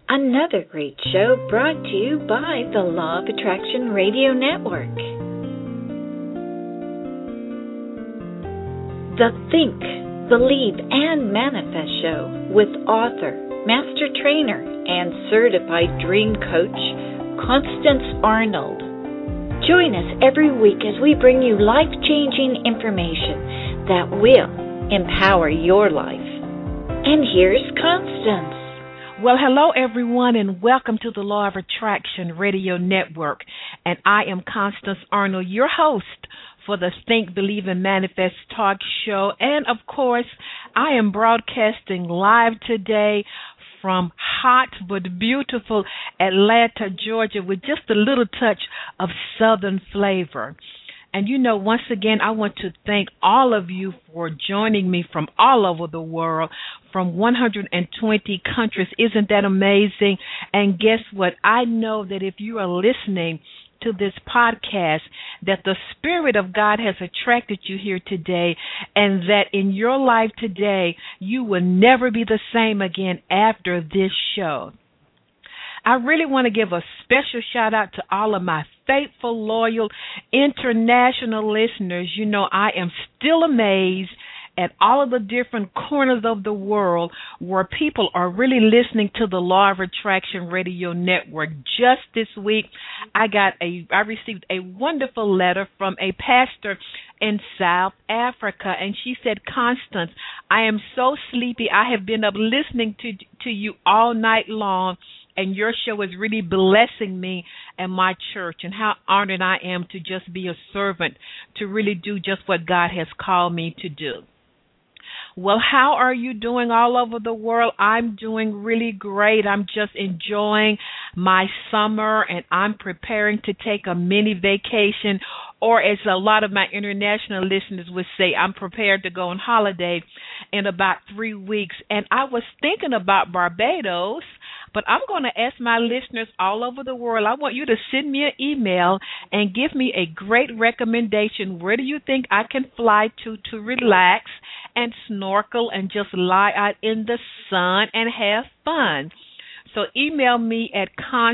Another great show brought to you by the Law of Attraction Radio Network. The Think, Believe, and Manifest Show with author, master trainer, and certified dream coach, Constance Arnold. Join us every week as we bring you life-changing information that will empower your life. And here's Constance. Well, hello, everyone, and welcome to the Law of Attraction Radio Network. And I am Constance Arnold, your host for the Think, Believe, and Manifest talk show. And, of course, I am broadcasting live today from hot but beautiful Atlanta, Georgia, with just a little touch of Southern flavor. And, once again, I want to thank all of you for joining me from all over the world, from 120 countries. Isn't that amazing? And guess what? I know that if you are listening to this podcast, that the Spirit of God has attracted you here today, and that in your life today, you will never be the same again after this show. I really want to give a special shout out to all of my faithful, loyal, international listeners. I am still amazed at all of the different corners of the world where people are really listening to the Law of Attraction Radio Network. Just this week, I received a wonderful letter from a pastor in South Africa, and she said, Constance, I am so sleepy. I have been up listening to you all night long, and your show is really blessing me and my church, and how honored I am to just be a servant, to really do just what God has called me to do. Well, how are you doing all over the world? I'm doing really great. I'm just enjoying my summer, and I'm preparing to take a mini vacation, or as a lot of my international listeners would say, I'm prepared to go on holiday in about 3 weeks. And I was thinking about Barbados, but I'm going to ask my listeners all over the world, I want you to send me an email and give me a great recommendation. Where do you think I can fly to relax and snorkel and just lie out in the sun and have fun? So email me at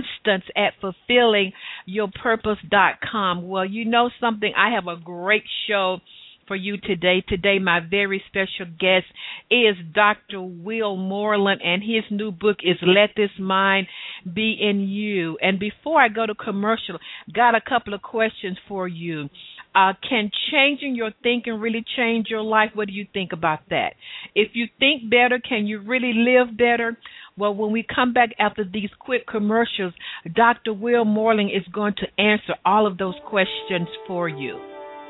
constance@fulfillingyourpurpose.com. Well, you know something? I have a great show for you today. Today, my very special guest is Dr. Will Moreland, and his new book is Let This Mind Be in You. And before I go to commercial, got a couple of questions for you. Can changing your thinking really change your life? What do you think about that? If you think better, can you really live better? Well, when we come back after these quick commercials, Dr. Will Moreland is going to answer all of those questions for you.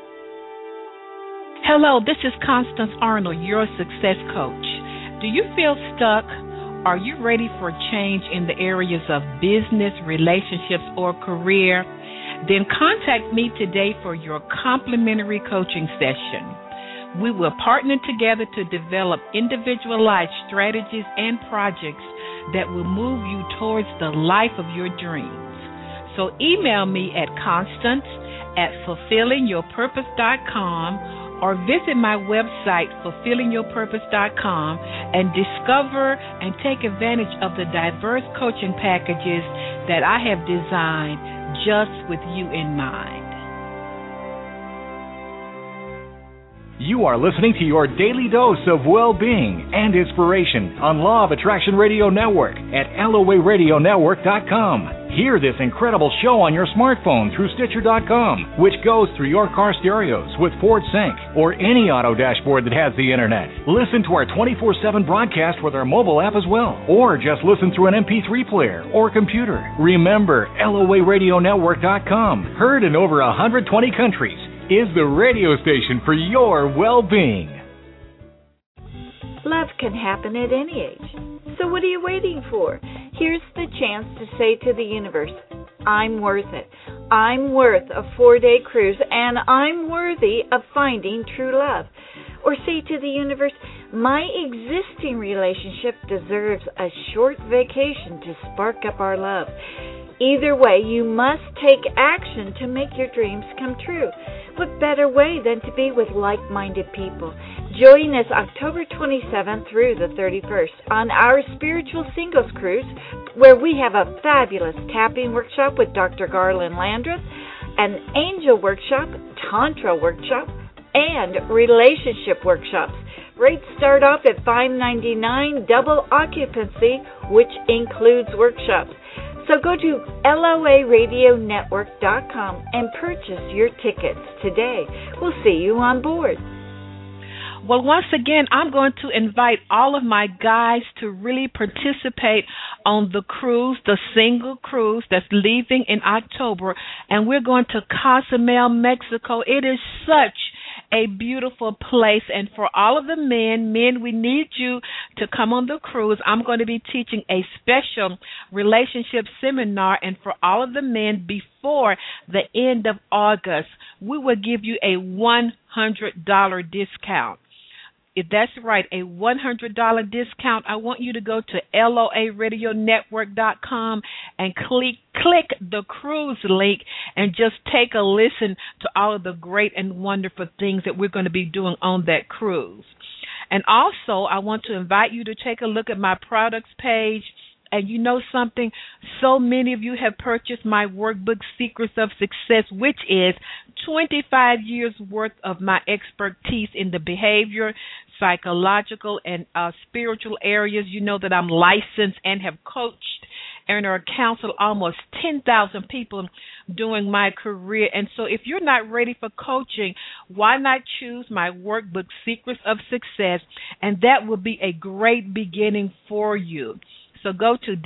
Hello, this is Constance Arnold, your success coach. Do you feel stuck? Are you ready for change in the areas of business, relationships, or career? Then contact me today for your complimentary coaching session. We will partner together to develop individualized strategies and projects that will move you towards the life of your dreams. So email me at constance@fulfillingyourpurpose.com or visit my website, fulfillingyourpurpose.com, and discover and take advantage of the diverse coaching packages that I have designed just with you in mind. You are listening to your daily dose of well-being and inspiration on Law of Attraction Radio Network at LOARadionetwork.com. Hear this incredible show on your smartphone through Stitcher.com, which goes through your car stereos with Ford Sync or any auto dashboard that has the internet. Listen to our 24/7 broadcast with our mobile app as well, or just listen through an MP3 player or computer. Remember, LOARadionetwork.com, heard in over 120 countries, is the radio station for your well-being. Love can happen at any age. So what are you waiting for? Here's the chance to say to the universe, I'm worth it. I'm worth a 4-day cruise, and I'm worthy of finding true love. Or say to the universe, my existing relationship deserves a short vacation to spark up our love. Either way, you must take action to make your dreams come true. What better way than to be with like-minded people? Join us October 27th through the 31st on our Spiritual Singles Cruise, where we have a fabulous tapping workshop with Dr. Garland Landreth, an angel workshop, tantra workshop, and relationship workshops. Rates start off at $5.99, double occupancy, which includes workshops. So go to LOARadionetwork.com and purchase your tickets today. We'll see you on board. Well, once again, I'm going to invite all of my guys to really participate on the cruise, the single cruise that's leaving in October, and we're going to Cozumel, Mexico. It is such a beautiful place, and for all of the men, we need you to come on the cruise. I'm going to be teaching a special relationship seminar, and for all of the men before the end of August, we will give you a $100 discount. If that's right, a $100 discount. I want you to go to LOARadionetwork.com and click the cruise link and just take a listen to all of the great and wonderful things that we're going to be doing on that cruise. And also, I want to invite you to take a look at my products page. And you know something? So many of you have purchased my workbook, Secrets of Success, which is 25 years worth of my expertise in the behavior, psychological, and spiritual areas. You know that I'm licensed and have coached and or counseled almost 10,000 people during my career. And so if you're not ready for coaching, why not choose my workbook, Secrets of Success, and that will be a great beginning for you. So go to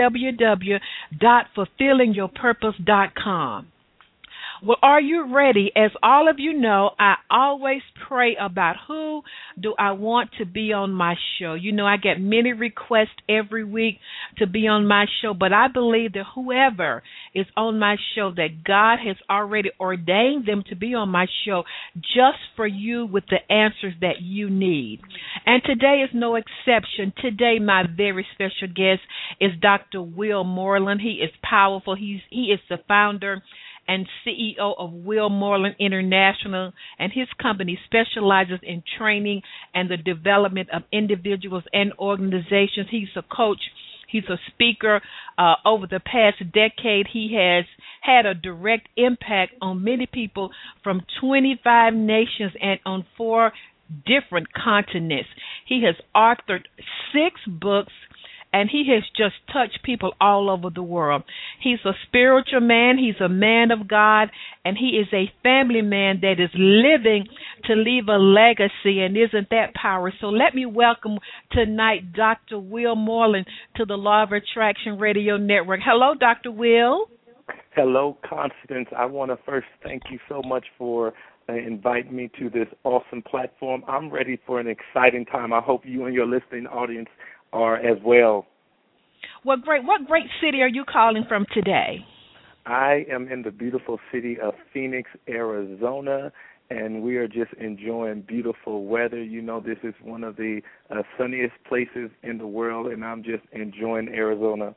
www.fulfillingyourpurpose.com. Well, are you ready? As all of you know, I always pray about who do I want to be on my show. You know, I get many requests every week to be on my show, but I believe that whoever is on my show, that God has already ordained them to be on my show just for you with the answers that you need. And today is no exception. Today, my very special guest is Dr. Will Moreland. He is powerful. He is the founder and CEO of Will Moreland International, and his company specializes in training and the development of individuals and organizations. He's a coach. He's a speaker. Over the past decade, he has had a direct impact on many people from 25 nations and on 4 different continents. He has authored 6 books, and he has just touched people all over the world. He's a spiritual man. He's a man of God. And he is a family man that is living to leave a legacy. And isn't that power? So let me welcome tonight Dr. Will Moreland to the Law of Attraction Radio Network. Hello, Dr. Will. Hello, Constance. I want to first thank you so much for inviting me to this awesome platform. I'm ready for an exciting time. I hope you and your listening audience are as well. Well, great. What great city are you calling from today? I am in the beautiful city of Phoenix, Arizona, and we are just enjoying beautiful weather. You know, this is one of the sunniest places in the world, and I'm just enjoying Arizona.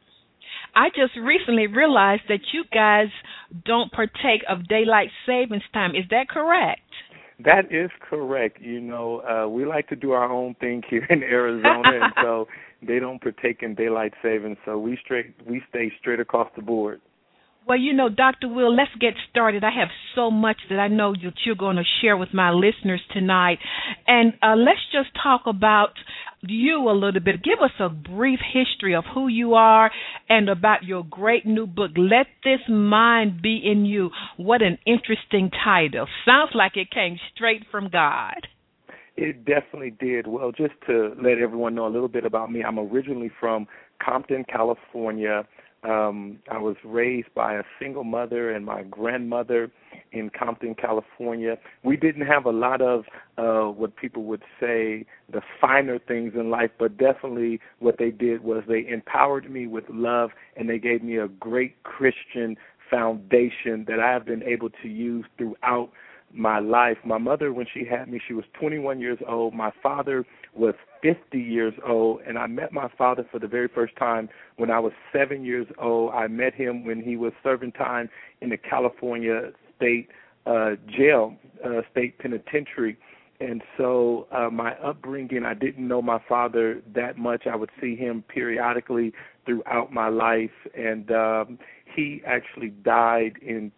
I just recently realized that you guys don't partake of daylight savings time. Is that correct? That is correct. You know, we like to do our own thing here in Arizona, and so they don't partake in daylight savings. So we stay straight across the board. Well, you know, Dr. Will, let's get started. I have so much that I know that you're going to share with my listeners tonight. And let's just talk about you a little bit. Give us a brief history of who you are and about your great new book, Let This Mind Be in You. What an interesting title. Sounds like it came straight from God. It definitely did. Well, just to let everyone know a little bit about me, I'm originally from Compton, California. I was raised by a single mother and my grandmother in Compton, California. We didn't have a lot of what people would say the finer things in life, but definitely what they did was they empowered me with love, and they gave me a great Christian foundation that I have been able to use throughout my life. My mother, when she had me, she was 21 years old. My father was 50 years old, and I met my father for the very first time when I was 7 years old. I met him when he was serving time in the California State Jail, State Penitentiary, And so my upbringing, I didn't know my father that much. I would see him periodically throughout my life, and he actually died in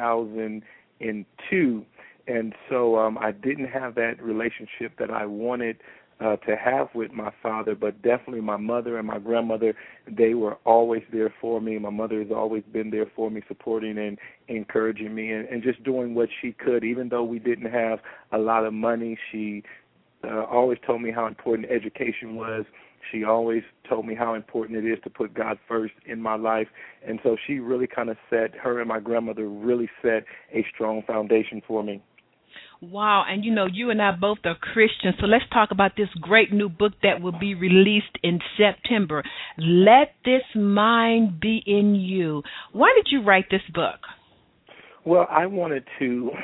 2002. And so I didn't have that relationship that I wanted to have with my father, but definitely my mother and my grandmother, they were always there for me. My mother has always been there for me, supporting and encouraging me and just doing what she could. Even though we didn't have a lot of money, she always told me how important education was. She always told me how important it is to put God first in my life. And so she really kind of her and my grandmother really set a strong foundation for me. Wow, and you and I both are Christians, so let's talk about this great new book that will be released in September. Let This Mind Be in You. Why did you write this book? Well, I wanted to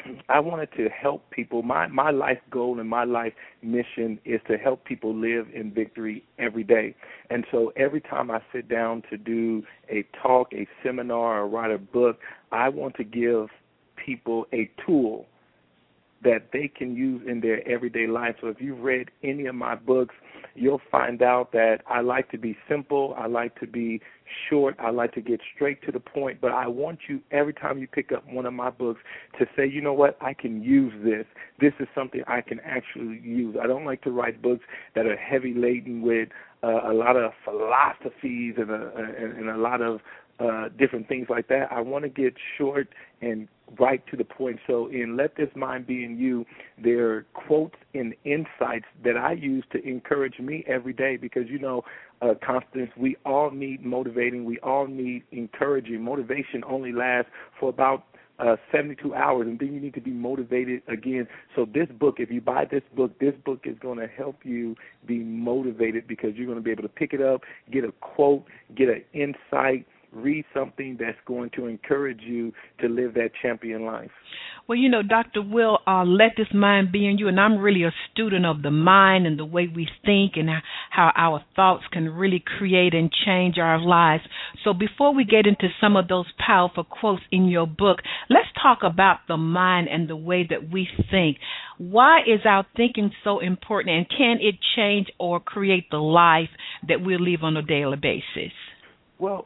help people. My life goal and my life mission is to help people live in victory every day. And so every time I sit down to do a talk, a seminar, or write a book, I want to give people a tool that they can use in their everyday life. So if you've read any of my books, you'll find out that I like to be simple, I like to be short, I like to get straight to the point, but I want you, every time you pick up one of my books, to say, you know what, I can use this. This is something I can actually use. I don't like to write books that are heavy laden with a lot of philosophies and a lot of different things like that. I want to get short and right to the point. So in Let This Mind Be in You, there are quotes and insights that I use to encourage me every day because, Constance, we all need motivating. We all need encouraging. Motivation only lasts for about 72 hours, and then you need to be motivated again. So this book, if you buy this book is going to help you be motivated because you're going to be able to pick it up, get a quote, get an insight, read something that's going to encourage you to live that champion life. Well, Dr. Will, Let This Mind Be in You, and I'm really a student of the mind and the way we think and how our thoughts can really create and change our lives. So before we get into some of those powerful quotes in your book, let's talk about the mind and the way that we think. Why is our thinking so important, and can it change or create the life that we live on a daily basis? Well,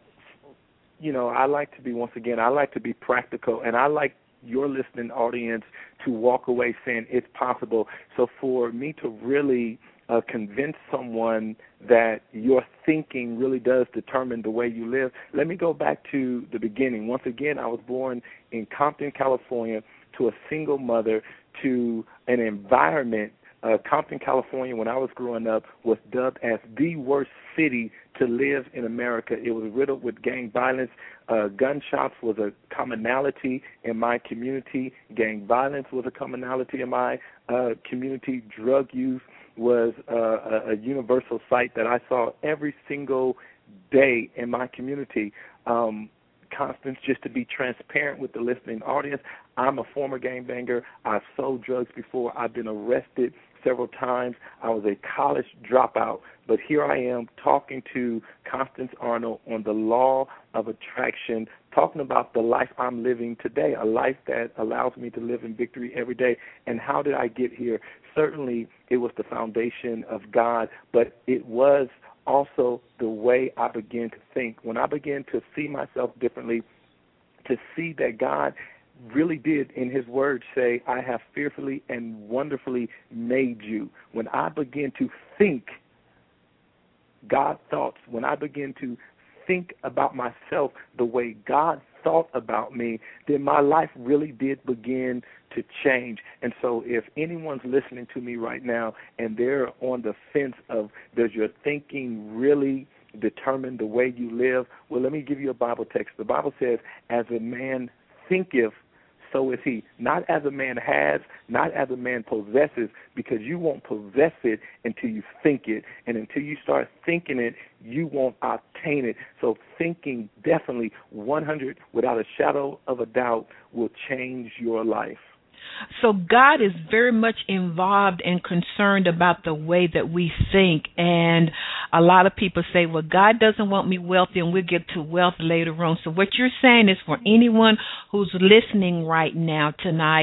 I like to be practical, and I like your listening audience to walk away saying it's possible. So for me to really convince someone that your thinking really does determine the way you live, let me go back to the beginning. Once again, I was born in Compton, California, to a single mother, to an environment. Compton, California, when I was growing up, was dubbed as the worst city to live in America. It was riddled with gang violence. Gunshots was a commonality in my community. Gang violence was a commonality in my community. Drug use was a universal sight that I saw every single day in my community. Constance, just to be transparent with the listening audience, I'm a former gangbanger. I've sold drugs before. I've been arrested several times. I was a college dropout, but here I am talking to Constance Arnold on the law of attraction, talking about the life I'm living today, a life that allows me to live in victory every day. And how did I get here? Certainly it was the foundation of God, but it was also the way I began to think. When I began to see myself differently, to see that God really did in his word say, I have fearfully and wonderfully made you. When I began to think God thoughts, when I began to think about myself the way God thought about me, then my life really did begin to change. And so if anyone's listening to me right now and they're on the fence of, does your thinking really determine the way you live? Well, let me give you a Bible text. The Bible says, as a man thinketh, so is he. Not as a man has, not as a man possesses, because you won't possess it until you think it. And until you start thinking it, you won't obtain it. So thinking definitely 100, without a shadow of a doubt, will change your life. So God is very much involved and concerned about the way that we think. And a lot of people say, well, God doesn't want me wealthy, and we'll get to wealth later on. So what you're saying is for anyone who's listening right now tonight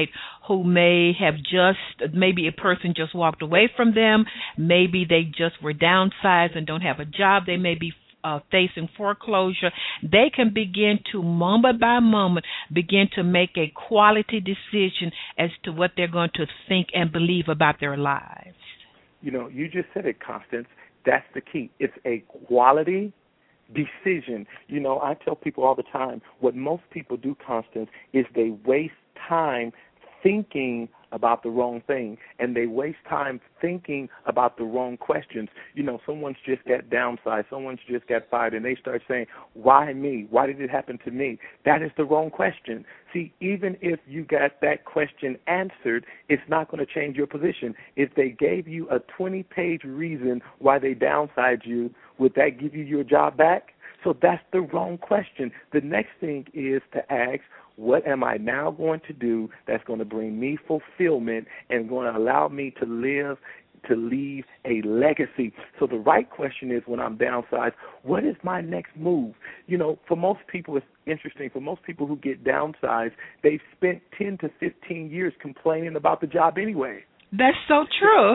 who may have maybe a person just walked away from them, maybe they just were downsized and don't have a job, they may be facing foreclosure. They can begin to, moment by moment, begin to make a quality decision as to what they're going to think and believe about their lives. You know, you just said it, Constance. That's the key. It's a quality decision. You know, I tell people all the time, what most people do, Constance, is they waste time thinking about the wrong thing, and they waste time thinking about the wrong questions. You know, someone's just got downsized, someone's just got fired, and they start saying, why me? Why did it happen to me? That is the wrong question. See, even if you got that question answered, it's not going to change your position. If they gave you a 20-page reason why they downsized you, would that give you your job back? So that's the wrong question. The next thing is to ask, what am I now going to do that's going to bring me fulfillment and going to allow me to leave a legacy? So the right question is, when I'm downsized, what is my next move? You know, for most people, it's interesting. For most people who get downsized, they've spent 10 to 15 years complaining about the job anyway. That's so true.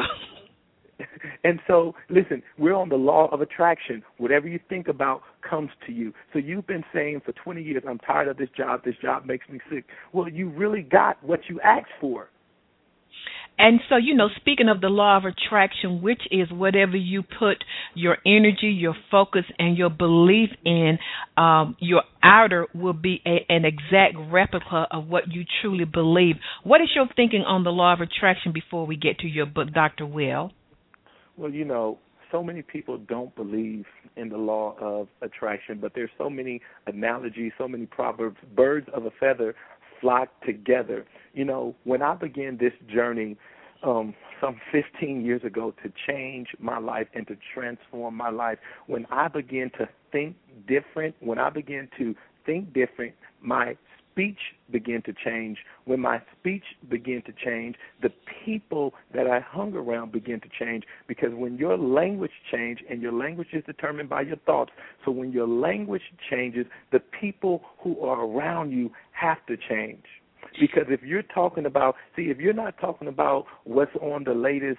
And so, listen, we're on the law of attraction. Whatever you think about comes to you. So you've been saying for 20 years, I'm tired of this job makes me sick. Well, you really got what you asked for. And so, you know, speaking of the law of attraction, which is whatever you put your energy, your focus, and your belief in, your outer will be an exact replica of what you truly believe. What is your thinking on the law of attraction before we get to your book, Dr. Will? Well, you know, so many people don't believe in the law of attraction, but there's so many analogies, so many proverbs. Birds of a feather flock together. You know, when I began this journey some 15 years ago to change my life and to transform my life, when I began to think different, my speech began to change. When my speech began to change, the people that I hung around began to change, because when your language changes, and your language is determined by your thoughts, so when your language changes, the people who are around you have to change. Because if you're talking about, if you're not talking about what's on the latest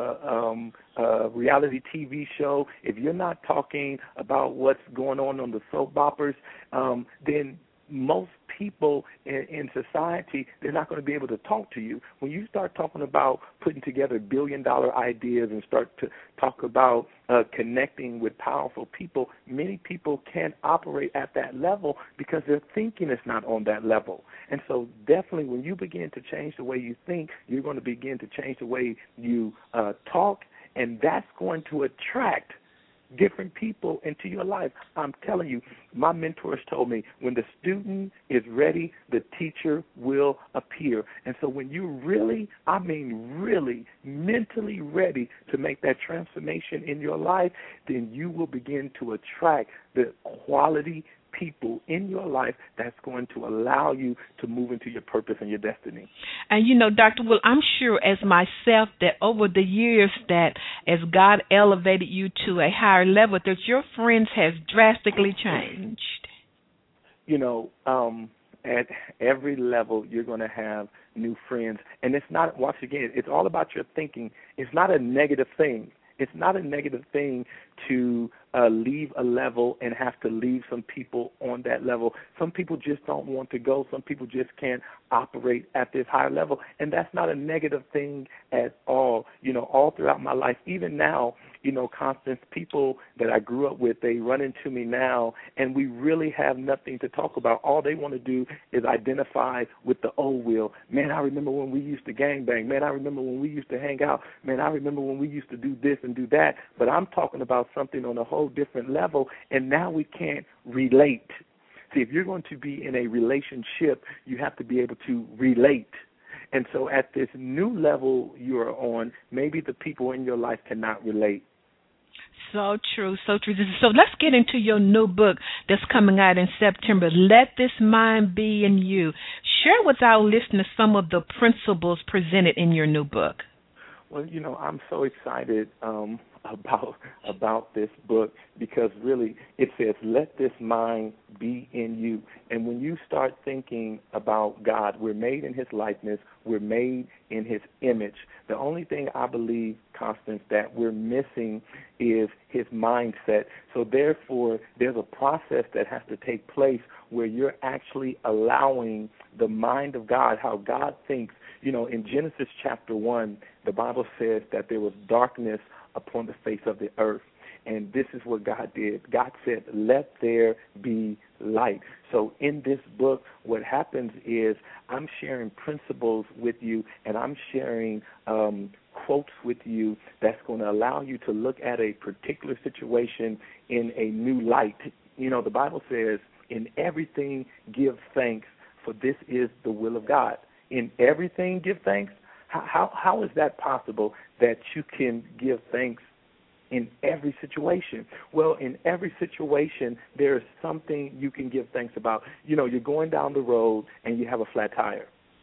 reality TV show, if you're not talking about what's going on the soap operas, then most people in society, they're not going to be able to talk to you. When you start talking about putting together billion-dollar ideas and start to talk about connecting with powerful people, many people can't operate at that level because their thinking is not on that level. And so definitely when you begin to change the way you think, you're going to begin to change the way you talk, and that's going to attract different people into your life. I'm telling you, my mentors told me, when the student is ready, the teacher will appear. And so when you're really, I mean really, mentally ready to make that transformation in your life, then you will begin to attract the quality people in your life that's going to allow you to move into your purpose and your destiny. And you know, Dr. Will, I'm sure as myself that over the years that as God elevated you to a higher level, that your friends have drastically changed. You know, at every level you're going to have new friends. And it's not, once again, it's all about your thinking. It's not a negative thing. It's not a negative thing to leave a level and have to leave some people on that level. Some people just don't want to go. Some people just can't operate at this higher level. And that's not a negative thing at all. You know, all throughout my life, even now, you know, Constance, people that I grew up with, they run into me now, and we really have nothing to talk about. All they want to do is identify with the old Will. Man, I remember when we used to gangbang. Man, I remember when we used to hang out. Man, I remember when we used to do this and do that. But I'm talking about something on a whole different level, and now we can't relate. See, if you're going to be in a relationship, you have to be able to relate. And so at this new level you're on, maybe the people in your life cannot relate. So true, so true. So let's get into your new book that's coming out in September, Let This Mind Be in You. Share with our listeners some of the principles presented in your new book. Well, you know, I'm so excited about this book, because really it says, let this mind be in you. And when you start thinking about God, we're made in his likeness, we're made in his image. The only thing I believe, Constance, that we're missing is his mindset. So therefore, there's a process that has to take place where you're actually allowing the mind of God, how God thinks. You know, in Genesis chapter 1, the Bible says that there was darkness upon the face of the earth. And this is what God did. God said, let there be light. So in this book, what happens is I'm sharing principles with you, and I'm sharing quotes with you that's going to allow you to look at a particular situation in a new light. You know, the Bible says, in everything give thanks, for this is the will of God. In everything give thanks? How is that possible that you can give thanks in every situation? Well, in every situation, there is something you can give thanks about. You know, you're going down the road and you have a flat tire.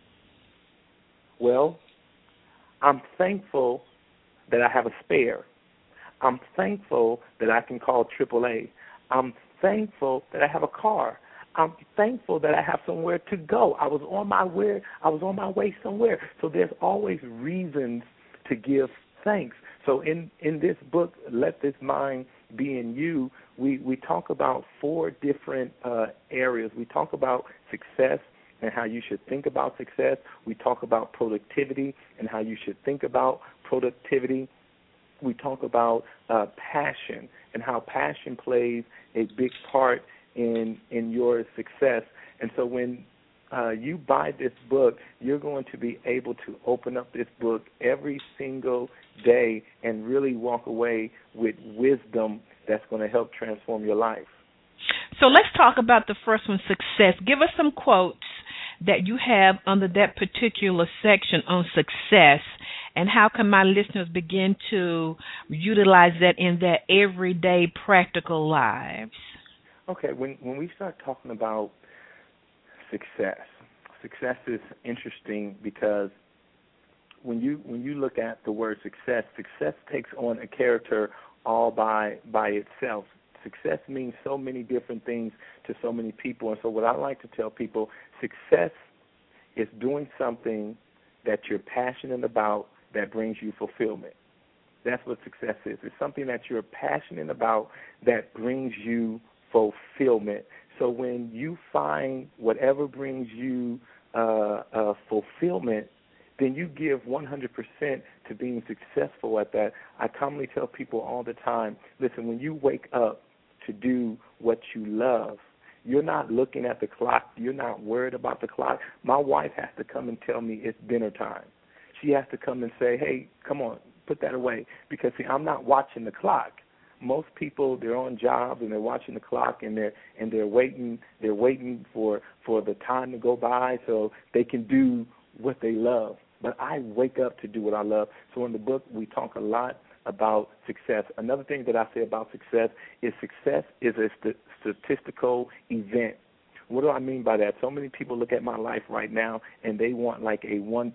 Well, I'm thankful that I have a spare. I'm thankful that I can call AAA. I'm thankful that I have a car. I'm thankful that I have somewhere to go. I was on my way somewhere. So there's always reasons to give thanks. So in this book, Let This Mind Be in You, we talk about 4 different areas. We talk about success and how you should think about success. We talk about productivity and how you should think about productivity. We talk about passion and how passion plays a big part in your success. And so when you buy this book, you're going to be able to open up this book every single day and really walk away with wisdom that's going to help transform your life. So let's talk about the first one, success. Give us some quotes that you have under that particular section on success, and how can my listeners begin to utilize that in their everyday practical lives? Okay, when we start talking about success is interesting, because when you look at the word success takes on a character all by itself. Success means so many different things to so many people, and so what I like to tell people, success is doing something that you're passionate about that brings you fulfillment. That's what success is. It's something that you're passionate about that brings you fulfillment. So when you find whatever brings you fulfillment, then you give 100% to being successful at that. I commonly tell people all the time, listen, when you wake up to do what you love, you're not looking at the clock. You're not worried about the clock. My wife has to come and tell me it's dinner time. She has to come and say, hey, come on, put that away. Because, see, I'm not watching the clock. Most people, they're on jobs and they're watching the clock and they're waiting for the time to go by so they can do what they love. But I wake up to do what I love. So in the book, we talk a lot about success. Another thing that I say about success is a statistical event. What do I mean by that? So many people look at my life right now and they want like a one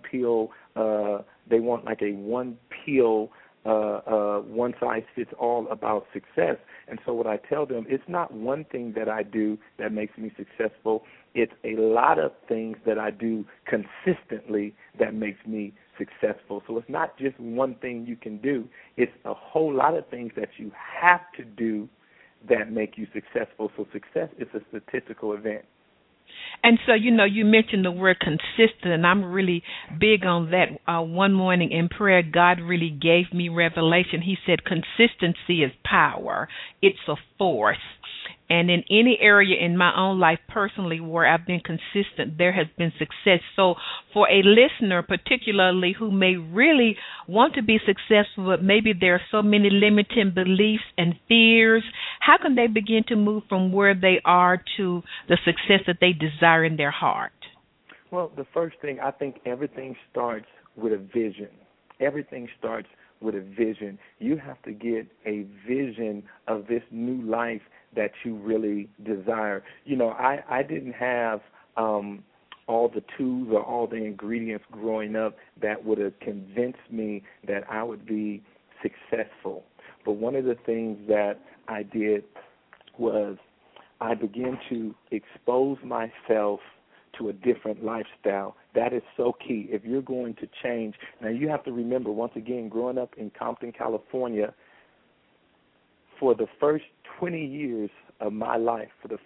size fits all about success. And so what I tell them, it's not one thing that I do that makes me successful. It's a lot of things that I do consistently that makes me successful. So it's not just one thing you can do. It's a whole lot of things that you have to do that make you successful. So success is a statistical event. And so, you know, you mentioned the word consistent, and I'm really big on that. One morning in prayer, God really gave me revelation. He said consistency is power. It's a force. And in any area in my own life personally where I've been consistent, there has been success. So for a listener, particularly who may really want to be successful, but maybe there are so many limiting beliefs and fears, how can they begin to move from where they are to the success that they desire in their heart? Well, the first thing, I think everything starts with a vision. Everything starts with a vision. You have to get a vision of this new life that you really desire. You know, I didn't have all the tools or all the ingredients growing up that would have convinced me that I would be successful. But one of the things that I did was I began to expose myself to a different lifestyle. That is so key. If you're going to change, now you have to remember, once again, growing up in Compton, California, for the first 20 years of my life,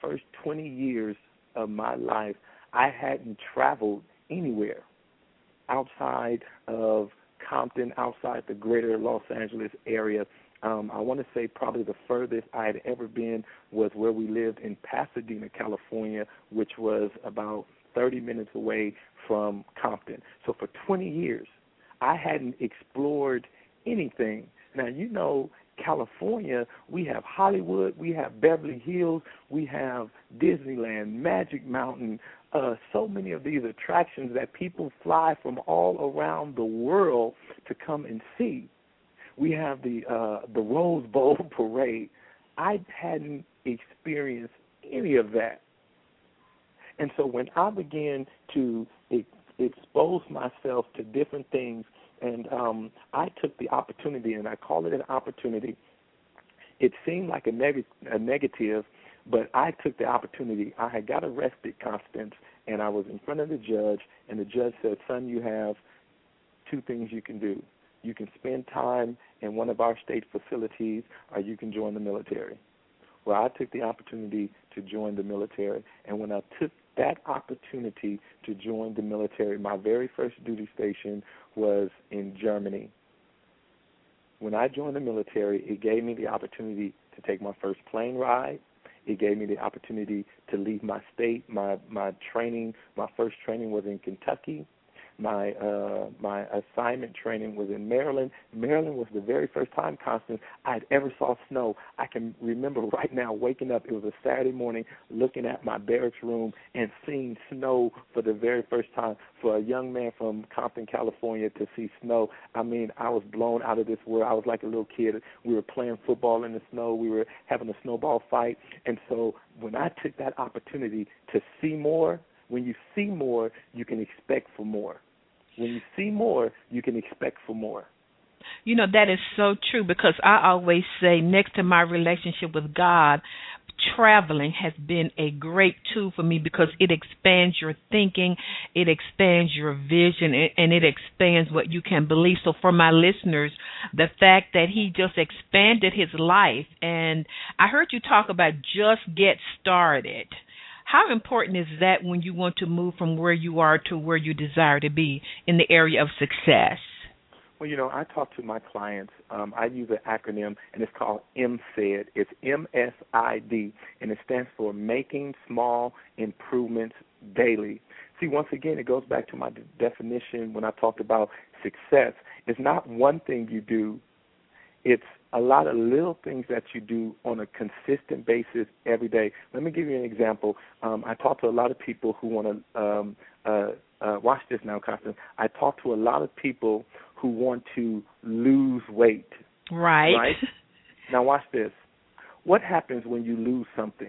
I hadn't traveled anywhere outside of Compton, outside the greater Los Angeles area. I want to say probably the furthest I had ever been was where we lived in Pasadena, California, which was about 30 minutes away from Compton. So for 20 years, I hadn't explored anything. Now, you know, California, we have Hollywood, we have Beverly Hills, we have Disneyland, Magic Mountain, so many of these attractions that people fly from all around the world to come and see. We have the Rose Bowl parade. I hadn't experienced any of that. And so when I began to expose myself to different things, and I took the opportunity, and I call it an opportunity. It seemed like a negative, but I took the opportunity. I had got arrested, Constance, and I was in front of the judge, and the judge said, son, you have two things you can do. You can spend time in one of our state facilities, or you can join the military. Well, I took the opportunity to join the military, and when I took that opportunity to join the military, my very first duty station was in Germany. When I joined the military, it gave me the opportunity to take my first plane ride. It gave me the opportunity to leave my state. My first training was in Kentucky. My assignment training was in Maryland. Maryland was the very first time, Constance, I'd ever saw snow. I can remember right now waking up. It was a Saturday morning, looking at my barracks room and seeing snow for the very first time. For a young man from Compton, California, to see snow, I mean, I was blown out of this world. I was like a little kid. We were playing football in the snow. We were having a snowball fight. And so when I took that opportunity to see more, when you see more, you can expect for more. When you see more, you can expect for more. You know, that is so true, because I always say, next to my relationship with God, traveling has been a great tool for me, because it expands your thinking, it expands your vision, and it expands what you can believe. So for my listeners, the fact that he just expanded his life, and I heard you talk about just get started. How important is that when you want to move from where you are to where you desire to be in the area of success? Well, you know, I talk to my clients. I use an acronym, and it's called MSID. It's MSID, and it stands for Making Small Improvements Daily. See, once again, it goes back to my definition when I talked about success. It's not one thing you do. It's a lot of little things that you do on a consistent basis every day. Let me give you an example. I talk to a lot of people who want to watch this now, Constance. I talk to a lot of people who want to lose weight. Right. Now watch this. What happens when you lose something?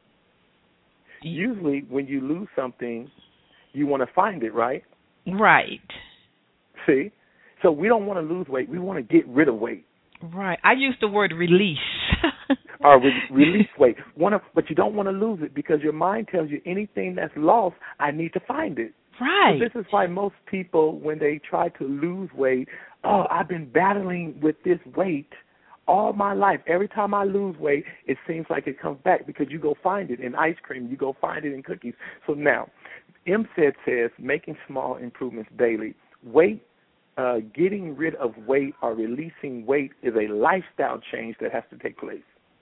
Usually when you lose something, you want to find it, right? Right. See? So we don't want to lose weight. We want to get rid of weight. Right. I use the word release. Or release weight. But you don't want to lose it, because your mind tells you anything that's lost, I need to find it. Right. So this is why most people, when they try to lose weight, I've been battling with this weight all my life. Every time I lose weight, it seems like it comes back, because you go find it in ice cream, you go find it in cookies. So now, MSID says making small improvements daily. Getting rid of weight or releasing weight is a lifestyle change that has to take place.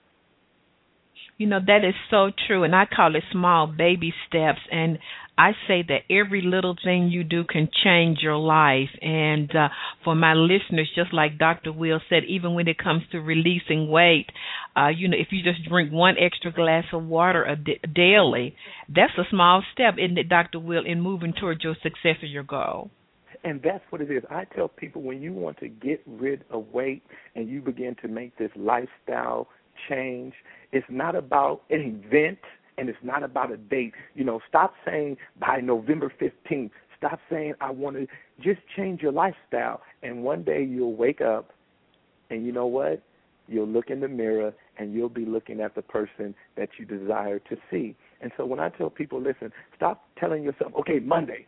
You know, that is so true, and I call it small baby steps, and I say that every little thing you do can change your life. And for my listeners, just like Dr. Will said, even when it comes to releasing weight, if you just drink one extra glass of water daily, that's a small step, isn't it, Dr. Will, in moving towards your success or your goal? And that's what it is. I tell people, when you want to get rid of weight and you begin to make this lifestyle change, it's not about an event and it's not about a date. You know, stop saying by November 15th. Stop saying I want to. Just change your lifestyle. And one day you'll wake up and you know what? you'll look in the mirror, and you'll be looking at the person that you desire to see. And so when I tell people, listen, stop telling yourself, okay, Monday,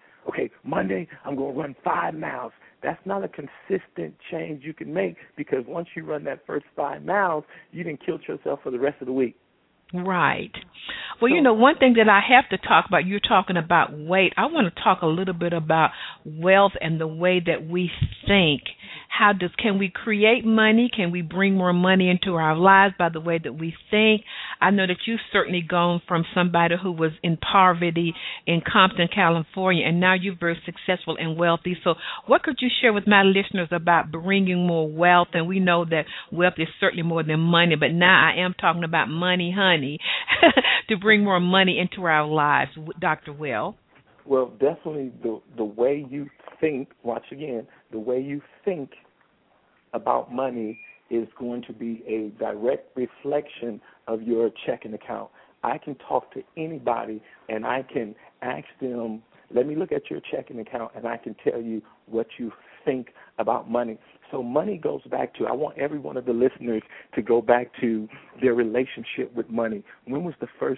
I'm going to run 5 miles. That's not a consistent change you can make, because once you run that first 5 miles, you done killed yourself for the rest of the week. Right. Well, one thing that I have to talk about, you're talking about weight. I want to talk a little bit about wealth and the way that we think. Can we create money? Can we bring more money into our lives by the way that we think? I know that you've certainly gone from somebody who was in poverty in Compton, California, and now you're very successful and wealthy. So what could you share with my listeners about bringing more wealth? And we know that wealth is certainly more than money, but now I am talking about money, honey, to bring more money into our lives, Dr. Will. Well, definitely the way you think, watch again, the way you think about money is going to be a direct reflection of your checking account. I can talk to anybody and I can ask them, let me look at your checking account, and I can tell you what you think about money. So money goes back to, I want every one of the listeners to go back to their relationship with money. When was the first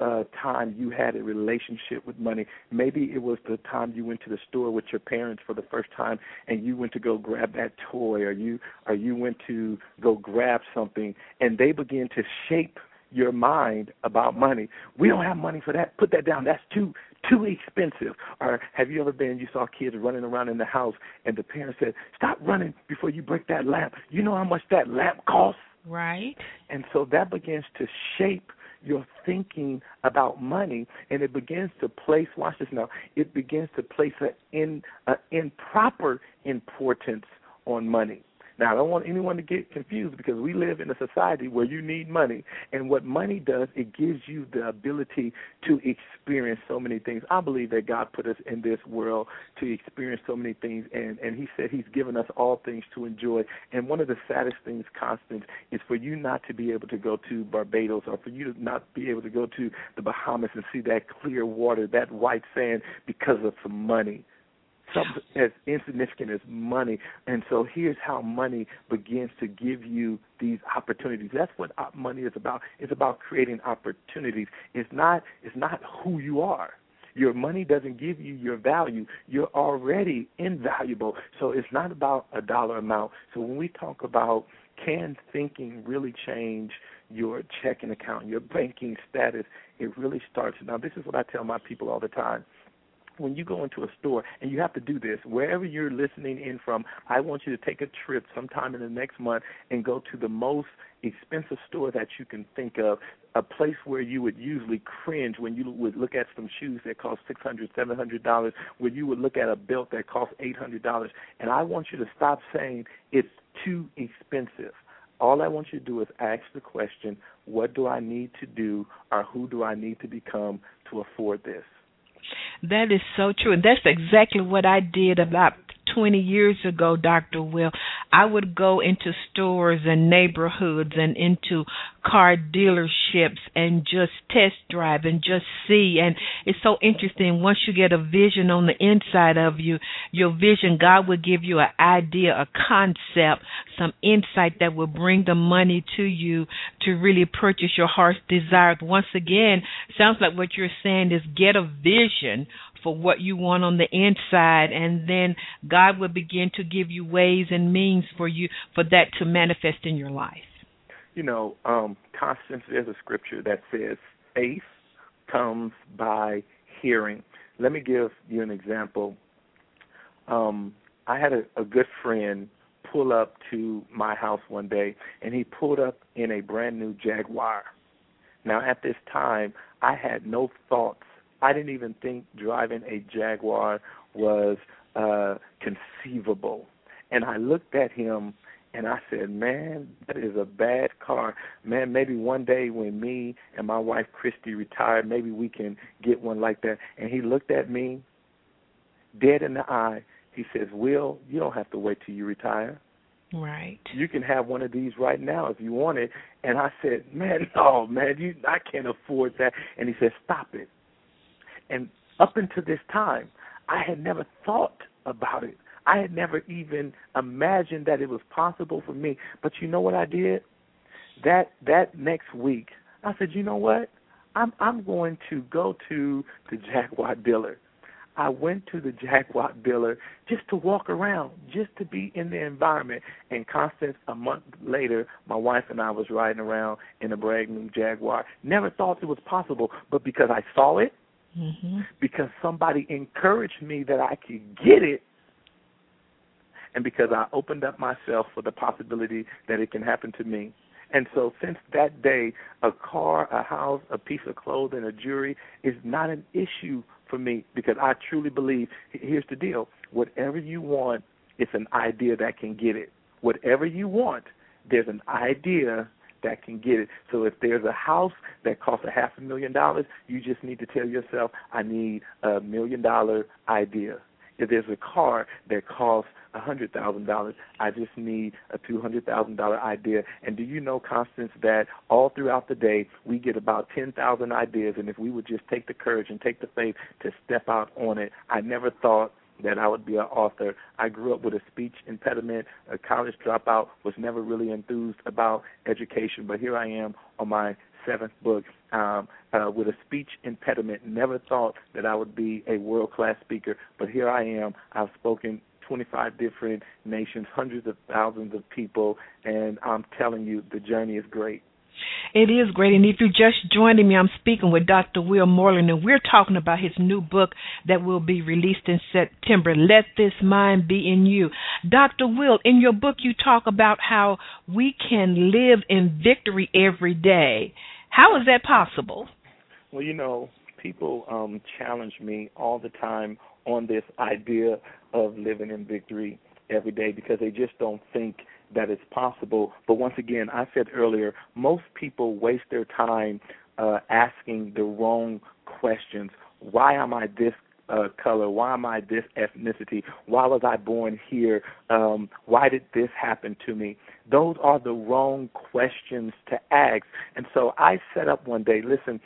time you had a relationship with money? Maybe it was the time you went to the store with your parents for the first time and you went to go grab that toy, or you went to go grab something, and they began to shape your mind about money. We don't have money for that. Put that down. That's too expensive. Or have you ever you saw kids running around in the house and the parents said, stop running before you break that lamp. You know how much that lamp costs? Right. And so that begins to shape your thinking about money, and it begins to place, watch this now, it begins to place an improper importance on money. Now, I don't want anyone to get confused, because we live in a society where you need money, and what money does, it gives you the ability to experience so many things. I believe that God put us in this world to experience so many things, and he said he's given us all things to enjoy, and one of the saddest things, Constance, is for you not to be able to go to Barbados, or for you to not be able to go to the Bahamas and see that clear water, that white sand, because of some money. Something as insignificant as money. And so here's how money begins to give you these opportunities. That's what money is about. It's about creating opportunities. It's not who you are. Your money doesn't give you your value. You're already invaluable. So it's not about a dollar amount. So when we talk about, can thinking really change your checking account, your banking status, it really starts. Now, this is what I tell my people all the time. When you go into a store, and you have to do this, wherever you're listening in from, I want you to take a trip sometime in the next month and go to the most expensive store that you can think of, a place where you would usually cringe when you would look at some shoes that cost $600, $700, where you would look at a belt that costs $800. And I want you to stop saying it's too expensive. All I want you to do is ask the question, what do I need to do, or who do I need to become to afford this? That is so true, and that's exactly what I did about 20 years ago, Dr. Will. I would go into stores and neighborhoods and into car dealerships and just test drive and just see. And it's so interesting. Once you get a vision on the inside of you, your vision, God will give you an idea, a concept, some insight that will bring the money to you to really purchase your heart's desire. Once again, sounds like what you're saying is get a vision for what you want on the inside, and then God will begin to give you ways and means for that to manifest in your life. You know, Constance, there's a scripture that says faith comes by hearing. Let me give you an example. I had a good friend pull up to my house one day, and he pulled up in a brand new Jaguar. Now, at this time, I had no thoughts. I didn't even think driving a Jaguar was conceivable. And I looked at him and I said, man, that is a bad car. Man, maybe one day when me and my wife Christy retire, maybe we can get one like that. And he looked at me dead in the eye. He says, Will, you don't have to wait till you retire. Right. You can have one of these right now if you want it. And I said, man, no, man, I can't afford that. And he said, stop it. And up until this time, I had never thought about it. I had never even imagined that it was possible for me. But you know what I did? that next week, I said, you know what? I'm going to go to the Jaguar dealer. I went to the Jaguar dealer just to walk around, just to be in the environment. And Constance, a month later, my wife and I was riding around in a brand new Jaguar. Never thought it was possible, but because I saw it, because somebody encouraged me that I could get it, and because I opened up myself for the possibility that it can happen to me. And so since that day, a car, a house, a piece of clothing, a jewelry is not an issue for me, because I truly believe, here's the deal, whatever you want, it's an idea that can get it. Whatever you want, there's an idea that can get it. So if there's a house that costs $500,000, you just need to tell yourself, I need $1 million idea. If there's a car that costs $100,000, I just need a $200,000 idea. And do you know, Constance, that all throughout the day we get about 10,000 ideas, and if we would just take the courage and take the faith to step out on it, I never thought that I would be an author. I grew up with a speech impediment, a college dropout, was never really enthused about education, but here I am on my 7th book with a speech impediment. Never thought that I would be a world-class speaker, but here I am. I've spoken 25 different nations, hundreds of thousands of people, and I'm telling you, the journey is great. It is great, and if you're just joining me, I'm speaking with Dr. Will Moreland, and we're talking about his new book that will be released in September, Let This Mind Be in You. Dr. Will, in your book you talk about how we can live in victory every day. How is that possible? Well, you know, people challenge me all the time on this idea of living in victory every day because they just don't think that it's possible. But once again, I said earlier, most people waste their time asking the wrong questions. Why am I this color? Why am I this ethnicity? Why was I born here? Why did this happen to me? Those are the wrong questions to ask. And so I set up one day, listen,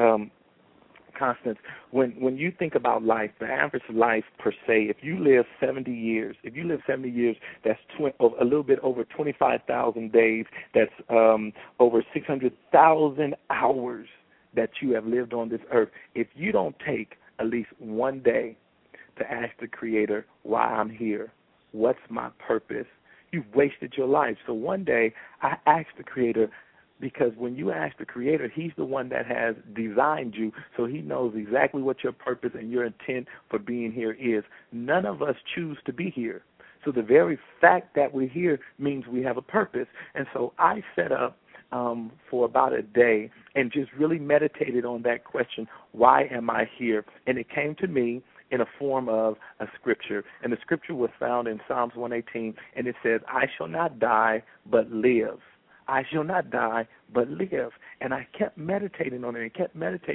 Constance, when you think about life, the average life per se, if you live 70 years, that's a little bit over 25,000 days. That's over 600,000 hours that you have lived on this earth. If you don't take at least one day to ask the Creator why I'm here, what's my purpose, you've wasted your life. So one day I asked the Creator, because when you ask the Creator, He's the one that has designed you, so He knows exactly what your purpose and your intent for being here is. None of us choose to be here. So the very fact that we're here means we have a purpose. And so I set up for about a day and just really meditated on that question, why am I here? And it came to me in a form of a scripture. And the scripture was found in Psalms 118, and it says, I shall not die but live. I shall not die but live. And I kept meditating on it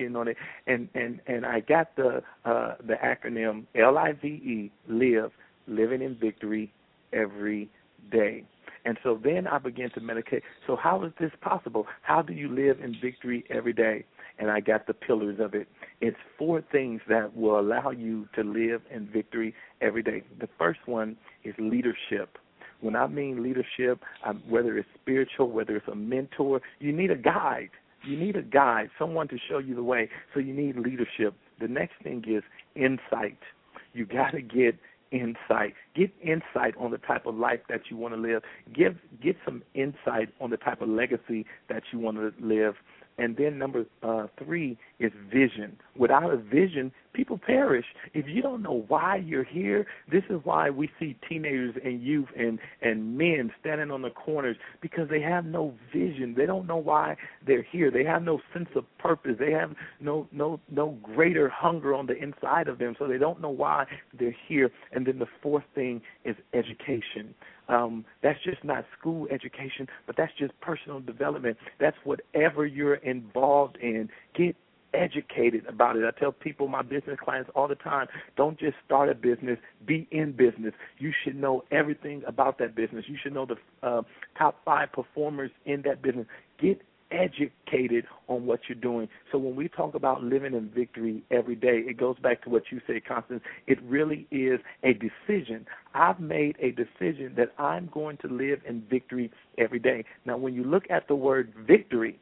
and I got the acronym LIVE, live, living in victory every day. And so then I began to meditate. So how is this possible? How do you live in victory every day? And I got the pillars of it. It's 4 things that will allow you to live in victory every day. The first one is leadership. When I mean leadership, whether it's spiritual, whether it's a mentor, you need a guide. You need a guide, someone to show you the way. So you need leadership. The next thing is insight. You got to get insight. Get insight on the type of life that you want to live. Get some insight on the type of legacy that you want to live. And then number 3 is vision. Without a vision, people perish. If you don't know why you're here, this is why we see teenagers and youth and men standing on the corners, because they have no vision. They don't know why they're here. They have no sense of purpose. They have no greater hunger on the inside of them, so they don't know why they're here. And then the 4th thing is education. That's just not school education, but that's just personal development. That's whatever you're involved in. Get educated about it. I tell people, my business clients all the time, don't just start a business, be in business. You should know everything about that business. You should know the top 5 performers in that business. Get educated on what you're doing. So when we talk about living in victory every day, it goes back to what you said, Constance. It really is a decision. I've made a decision that I'm going to live in victory every day. Now, when you look at the word victory,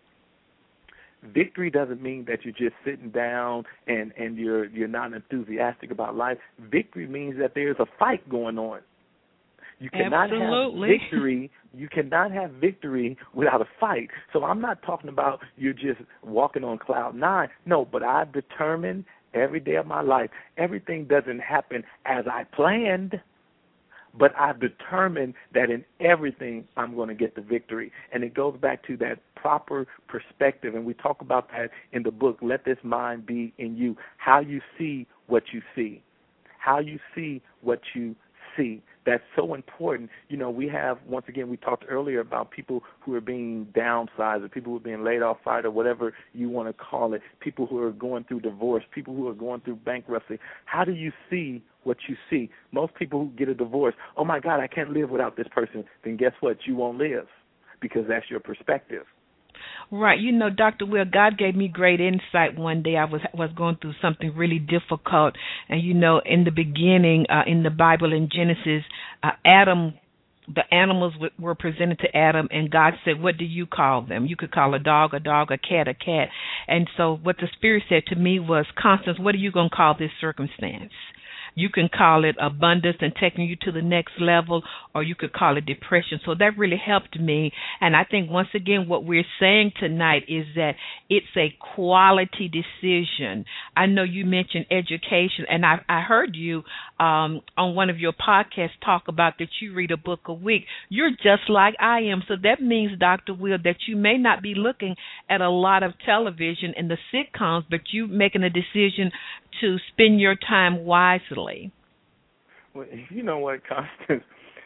victory doesn't mean that you're just sitting down and you're not enthusiastic about life. Victory means that there's a fight going on. You cannot Absolutely. have victory. You cannot have victory without a fight. So I'm not talking about you're just walking on cloud nine. No, but I've determined every day of my life, everything doesn't happen as I planned, but I've determined that in everything I'm going to get the victory. And it goes back to that proper perspective, and we talk about that in the book, Let This Mind Be in You, how you see what you see, how you see what you see. That's so important. You know, we have, once again, we talked earlier about people who are being downsized or people who are being laid off, fired, or whatever you want to call it, people who are going through divorce, people who are going through bankruptcy. How do you see what you see? Most people who get a divorce, oh, my God, I can't live without this person. Then guess what? You won't live because that's your perspective. Right. You know, Dr. Will, God gave me great insight one day. I was going through something really difficult. And, you know, in the beginning, in the Bible in Genesis, Adam, the animals were presented to Adam, and God said, what do you call them? You could call a dog, a cat, a cat. And so what the Spirit said to me was, Constance, what are you going to call this circumstance? You can call it abundance and taking you to the next level, or you could call it depression. So that really helped me. And I think, once again, what we're saying tonight is that it's a quality decision. I know you mentioned education, and I heard you on one of your podcasts talk about that you read a book a week. You're just like I am. So that means, Dr. Will, that you may not be looking at a lot of television and the sitcoms, but you making a decision to spend your time wisely. Well, you know what, Constance?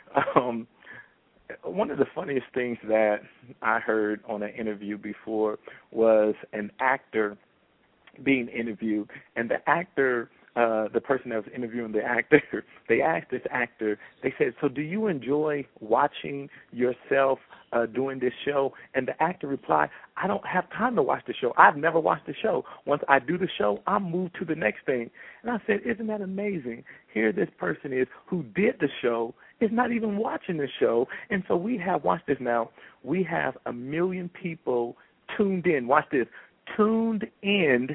One of the funniest things that I heard on an interview before was an actor being interviewed, and the actor, the person that was interviewing the actor, they asked this actor, they said, so do you enjoy watching yourself doing this show? And the actor replied, I don't have time to watch the show. I've never watched the show. Once I do the show, I move to the next thing. And I said, isn't that amazing? Here this person is who did the show is not even watching the show. And so we have, watch this now, we have 1 million people tuned in, watch this, tuned in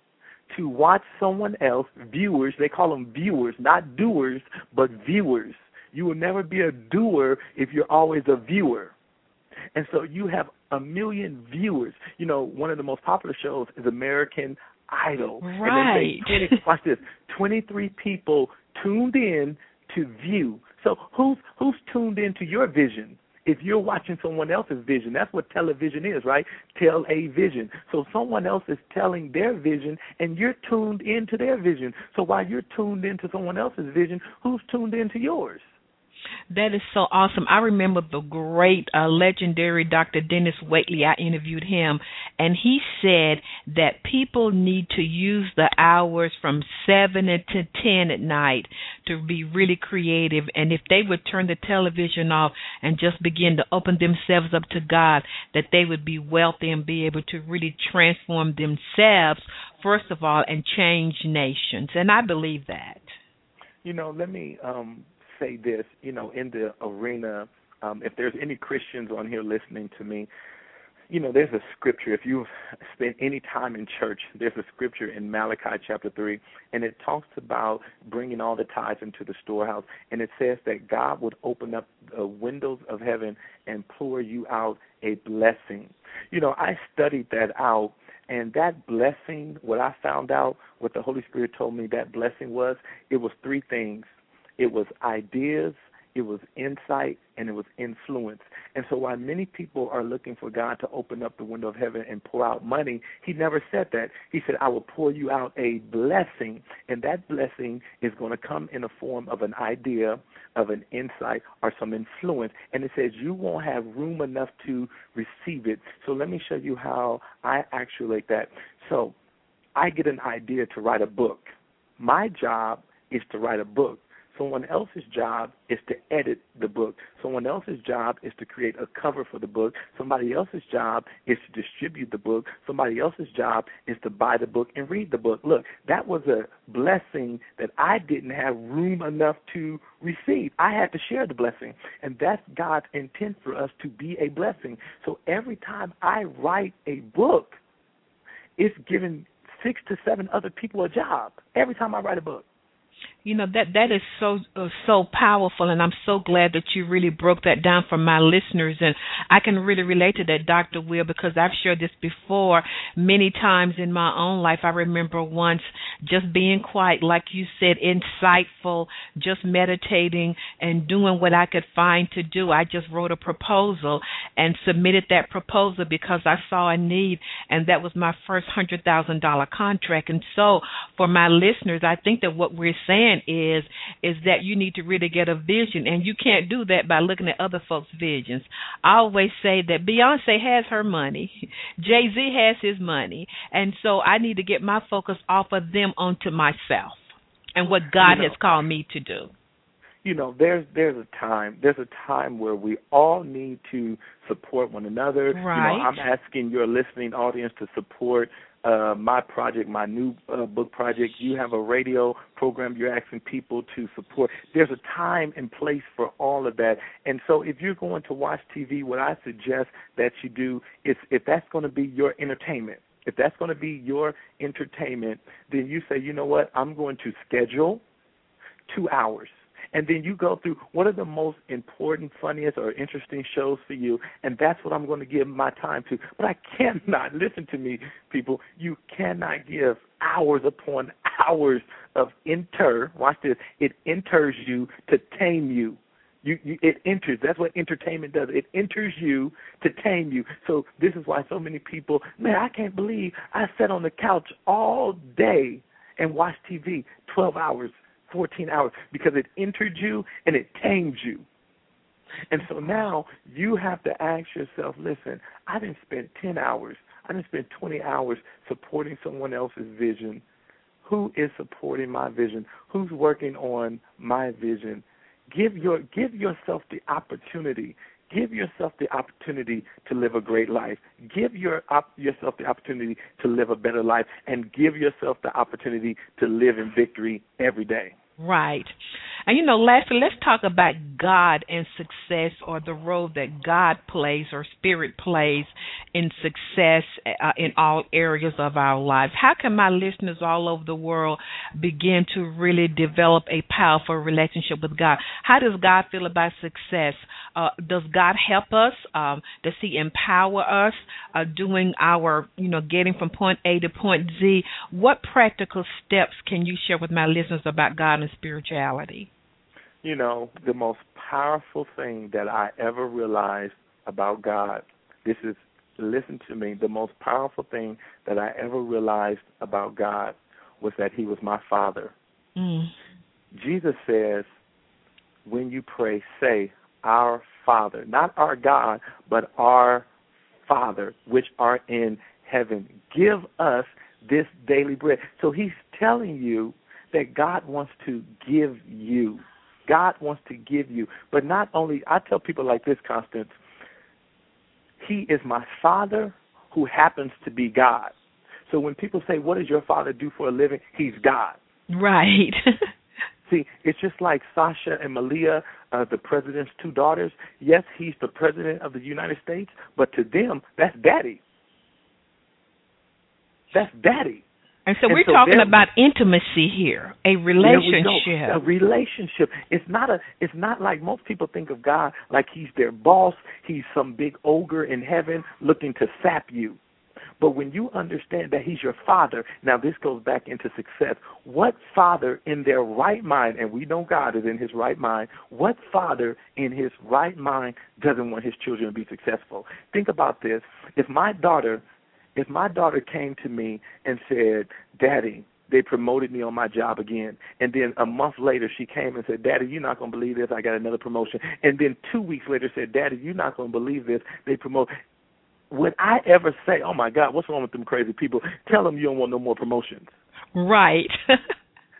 to watch someone else, viewers, they call them viewers, not doers, but viewers. You will never be a doer if you're always a viewer. And so you have 1 million viewers. You know, one of the most popular shows is American Idol. Right. And then watch this, 23 people tuned in to view. So who's tuned in to your vision? If you're watching someone else's vision, that's what television is, right? Tell a vision. So someone else is telling their vision, and you're tuned into their vision. So while you're tuned into someone else's vision, who's tuned into yours? That is so awesome. I remember the great, legendary Dr. Dennis Waitley. I interviewed him, and he said that people need to use the hours from 7 to 10 at night to be really creative. And if they would turn the television off and just begin to open themselves up to God, that they would be wealthy and be able to really transform themselves, first of all, and change nations. And I believe that. You know, let me say this, you know, in the arena, if there's any Christians on here listening to me, you know, there's a scripture. If you've spent any time in church, there's a scripture in Malachi chapter 3, and it talks about bringing all the tithes into the storehouse, and it says that God would open up the windows of heaven and pour you out a blessing. You know, I studied that out, and that blessing, what I found out, what the Holy Spirit told me that blessing was, it was 3 things. It was ideas, it was insight, and it was influence. And so while many people are looking for God to open up the window of heaven and pour out money, he never said that. He said, I will pour you out a blessing, and that blessing is going to come in the form of an idea, of an insight, or some influence. And it says you won't have room enough to receive it. So let me show you how I actuate that. So I get an idea to write a book. My job is to write a book. Someone else's job is to edit the book. Someone else's job is to create a cover for the book. Somebody else's job is to distribute the book. Somebody else's job is to buy the book and read the book. Look, that was a blessing that I didn't have room enough to receive. I had to share the blessing, and that's God's intent for us, to be a blessing. So every time I write a book, it's giving 6 to 7 other people a job every time I write a book. You know, that is so powerful, and I'm so glad that you really broke that down for my listeners. And I can really relate to that, Dr. Will, because I've shared this before many times in my own life. I remember once just being quiet, like you said, insightful, just meditating and doing what I could find to do. I just wrote a proposal and submitted that proposal because I saw a need, and that was my first $100,000 contract. And so for my listeners, I think that what we're saying is that you need to really get a vision, and you can't do that by looking at other folks' visions. I always say that Beyonce has her money, Jay-Z has his money, and so I need to get my focus off of them onto myself and what God has called me to do. You know, there's a time where we all need to support one another. Right. You know, I'm asking your listening audience to support my project, my new book project. You have a radio program you're asking people to support. There's a time and place for all of that. And so if you're going to watch TV, what I suggest that you do is, if that's going to be your entertainment, if that's going to be your entertainment, then you say, you know what, I'm going to schedule 2 hours. And then you go through what are the most important, funniest, or interesting shows for you, and that's what I'm going to give my time to. But I cannot, listen to me, people, you cannot give hours upon hours of watch this, it enters you to tame you. It enters. That's what entertainment does. It enters you to tame you. So this is why so many people, man, I can't believe I sat on the couch all day and watched TV 12 hours. 14 hours, because it entered you and it tamed you. And so now you have to ask yourself, listen, I didn't spend 10 hours, I didn't spend 20 hours supporting someone else's vision. Who is supporting my vision? Who's working on my vision? Give yourself the opportunity. Give yourself the opportunity to live a great life. Give yourself the opportunity to live a better life, and give yourself the opportunity to live in victory every day. Right. And, you know, lastly, let's talk about God and success, or the role that God plays or Spirit plays in success in all areas of our lives. How can my listeners all over the world begin to really develop a powerful relationship with God? How does God feel about success? Does God help us? Does He empower us doing our, getting from point A to point Z? What practical steps can you share with my listeners about God and spirituality? You know, the most powerful thing that I ever realized about God, listen to me, the most powerful thing that I ever realized about God was that He was my Father. Mm. Jesus says, when you pray, say, our Father, not our God, but our Father, which art in heaven. Give us this daily bread. So He's telling you that God wants to give you. God wants to give you. But not only, I tell people like this, Constance, He is my Father who happens to be God. So when people say, what does your Father do for a living? He's God. Right. See, it's just like Sasha and Malia, the president's 2 daughters. Yes, he's the president of the United States, but to them, that's daddy. That's daddy. And so we're talking about intimacy here, a relationship. A relationship. It's not like most people think of God like He's their boss. He's some big ogre in heaven looking to sap you. But when you understand that He's your Father, now this goes back into success. What father in their right mind, and we know God is in His right mind, what father in his right mind doesn't want his children to be successful? Think about this. If my daughter came to me and said, Daddy, they promoted me on my job again, and then a month later she came and said, Daddy, you're not going to believe this, I got another promotion, and then 2 weeks later said, Daddy, you're not going to believe this, they promote. Would I ever say, oh, my God, what's wrong with them crazy people? Tell them you don't want no more promotions. Right.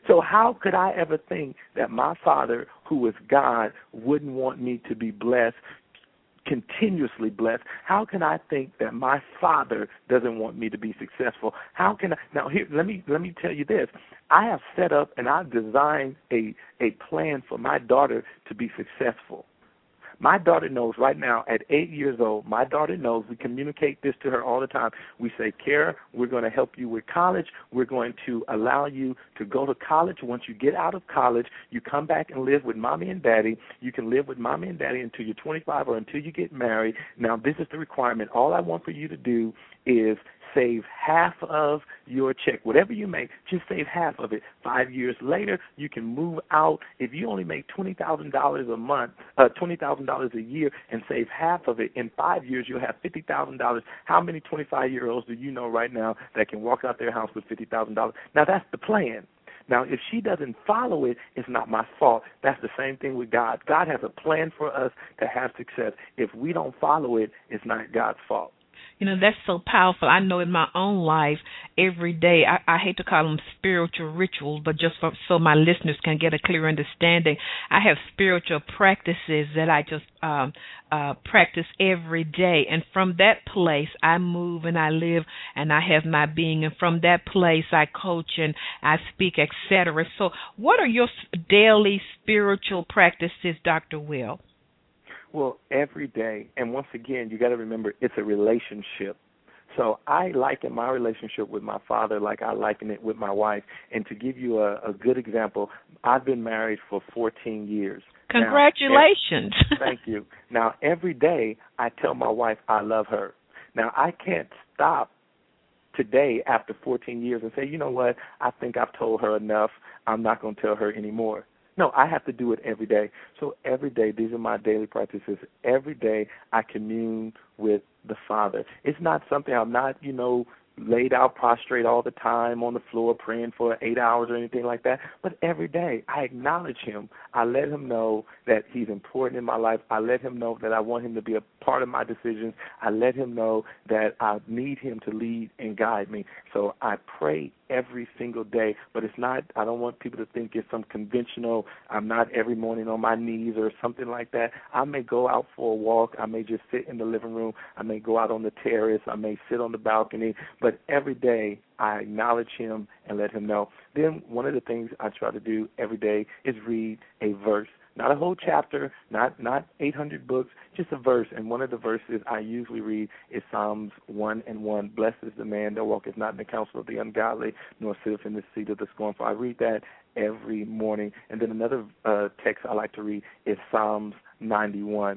So how could I ever think that my Father, who is God, wouldn't want me to be blessed, continuously blessed? How can I think that my Father doesn't want me to be successful? How can I? Now, here, let me tell you this. I have set up and I've designed a plan for my daughter to be successful. My daughter knows right now at 8 years old, my daughter knows, we communicate this to her all the time. We say, Kara, we're going to help you with college. We're going to allow you to go to college. Once you get out of college, you come back and live with mommy and daddy. You can live with mommy and daddy until you're 25 or until you get married. Now, this is the requirement. All I want for you to do is save half of your check. Whatever you make, just save half of it. 5 years later, you can move out. If you only make $20,000 a month, $20,000 a year, and save half of it, in 5 years you'll have $50,000. How many 25-year-olds do you know right now that can walk out their house with $50,000? Now, that's the plan. Now, if she doesn't follow it, it's not my fault. That's the same thing with God. God has a plan for us to have success. If we don't follow it, it's not God's fault. You know, that's so powerful. I know in my own life, every day, I hate to call them spiritual rituals, but just so my listeners can get a clear understanding, I have spiritual practices that I just practice every day. And from that place, I move and I live and I have my being. And from that place, I coach and I speak, etc. So what are your daily spiritual practices, Dr. Will? Well, every day, and once again, you got to remember, it's a relationship. So I liken my relationship with my father like I liken it with my wife. And to give you a good example, I've been married for 14 years. Congratulations. Thank you. Now, every day I tell my wife I love her. Now, I can't stop today after 14 years and say, you know what, I think I've told her enough. I'm not going to tell her anymore. No, I have to do it every day. So every day, these are my daily practices. Every day I commune with the Father. It's not something I'm not, laid out prostrate all the time on the floor praying for 8 hours or anything like that. But every day I acknowledge him. I let him know that he's important in my life. I let him know that I want him to be a part of my decisions. I let him know that I need him to lead and guide me. So I pray every single day, but it's not, I don't want people to think it's some conventional, I'm not every morning on my knees or something like that. I may go out for a walk. I may just sit in the living room. I may go out on the terrace. I may sit on the balcony. But every day I acknowledge him and let him know. Then one of the things I try to do every day is read a verse. Not a whole chapter, not 800 books, just a verse. And one of the verses I usually read is Psalms 1:1. Blessed is the man that walketh not in the counsel of the ungodly, nor sitteth in the seat of the scornful. I read that every morning. And then another text I like to read is Psalms 91.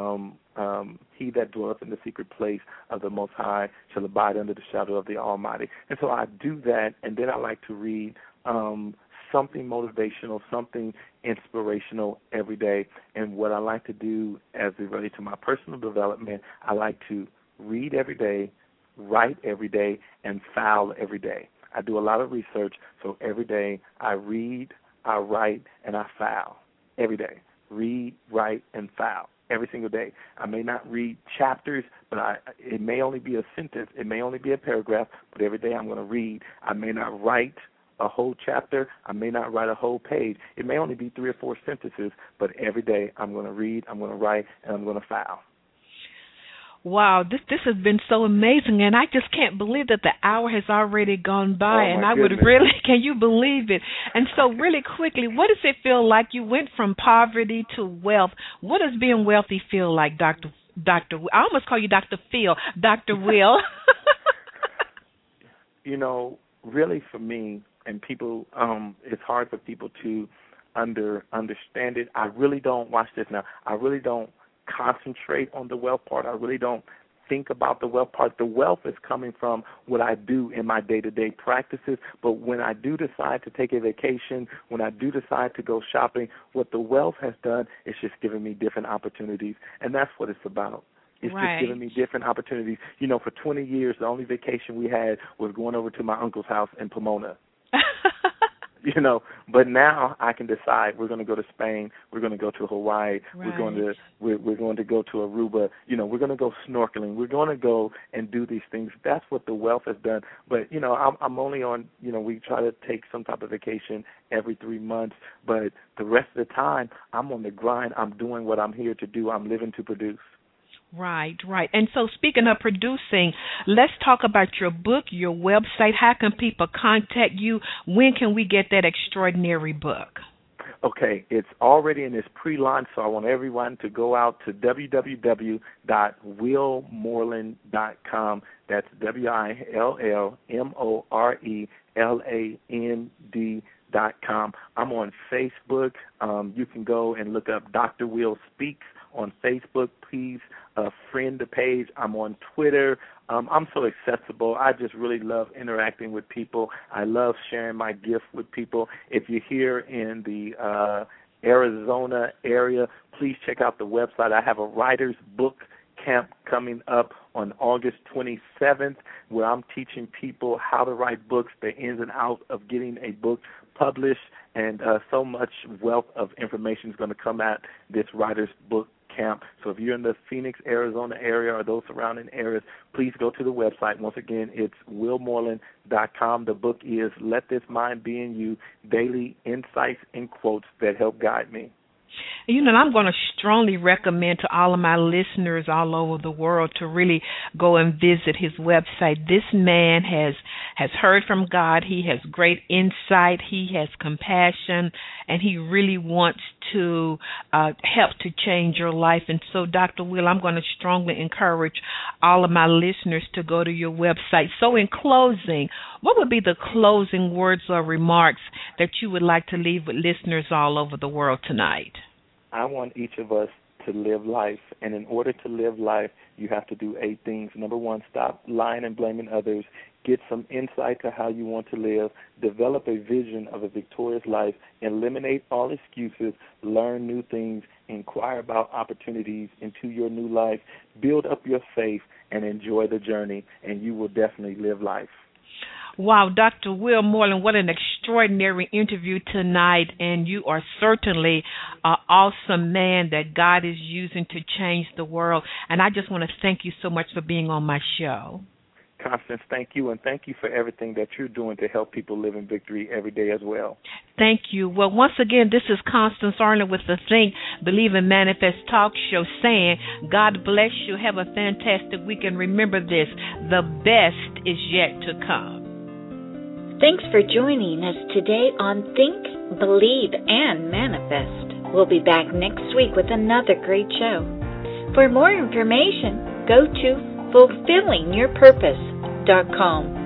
He that dwelleth in the secret place of the Most High shall abide under the shadow of the Almighty. And so I do that, and then I like to read something motivational, something inspirational every day. And what I like to do as it relates to my personal development, I like to read every day, write every day, and file every day. I do a lot of research, so every day I read, I write, and I file every day. Read, write, and file every single day. I may not read chapters, but it may only be a sentence. It may only be a paragraph, but every day I'm going to read. I may not write a whole chapter. I may not write a whole page. It may only be 3 or 4 sentences, but every day I'm going to read, I'm going to write, and I'm going to file. Wow, this has been so amazing, and I just can't believe that the hour has already gone by, and I would really, can you believe it? And so really quickly, what does it feel like? You went from poverty to wealth. What does being wealthy feel like, Dr. I almost call you Dr. Phil, Dr. Will. Really for me, and people, it's hard for people to understand it. I really don't, watch this now, I really don't concentrate on the wealth part. I really don't think about the wealth part. The wealth is coming from what I do in my day-to-day practices, but when I do decide to take a vacation, when I do decide to go shopping, what the wealth has done is just given me different opportunities, and that's what it's about. It's just giving me different opportunities. For 20 years, the only vacation we had was going over to my uncle's house in Pomona. But now I can decide we're going to go to Spain, we're going to go to Hawaii, Right. we're going to go to Aruba, we're going to go snorkeling, we're going to go and do these things. That's what the wealth has done. But I'm only on, we try to take some type of vacation every 3 months, but the rest of the time I'm on the grind. I'm doing what I'm here to do. I'm living to produce. Right. And so speaking of producing, let's talk about your book, your website. How can people contact you? When can we get that extraordinary book? Okay, it's already in its pre-launch, so I want everyone to go out to www.willmoreland.com. That's WILLMORELAND.com. I'm on Facebook. You can go and look up Dr. Will Speaks on Facebook. Please friend the page. I'm on Twitter. I'm so accessible. I just really love interacting with people. I love sharing my gift with people. If you're here in the Arizona area, please check out the website. I have a writer's book camp coming up on August 27th where I'm teaching people how to write books, the ins and outs of getting a book published, and so much wealth of information is going to come at this writer's book camp. So if you're in the Phoenix, Arizona area or those surrounding areas, please go to the website. Once again, it's willmoreland.com. The book is Let This Mind Be in You, Daily Insights and Quotes That Help Guide Me. I'm going to strongly recommend to all of my listeners all over the world to really go and visit his website. This man has heard from God. He has great insight. He has compassion, and he really wants to help to change your life. And so, Dr. Will, I'm going to strongly encourage all of my listeners to go to your website. So in closing, what would be the closing words or remarks that you would like to leave with listeners all over the world tonight? I want each of us to live life, and in order to live life, you have to do 8 things. Number 1, stop lying and blaming others. Get some insight to how you want to live. Develop a vision of a victorious life. Eliminate all excuses. Learn new things. Inquire about opportunities into your new life. Build up your faith and enjoy the journey, and you will definitely live life. Wow, Dr. Will Moreland, what an extraordinary interview tonight, and you are certainly an awesome man that God is using to change the world, and I just want to thank you so much for being on my show. Constance, thank you, and thank you for everything that you're doing to help people live in victory every day as well. Thank you. Well, once again, this is Constance Arnold with the Think, Believe, and Manifest Talk Show saying, God bless you, have a fantastic week, and remember this, the best is yet to come. Thanks for joining us today on Think, Believe, and Manifest. We'll be back next week with another great show. For more information, go to fulfillingyourpurpose.com.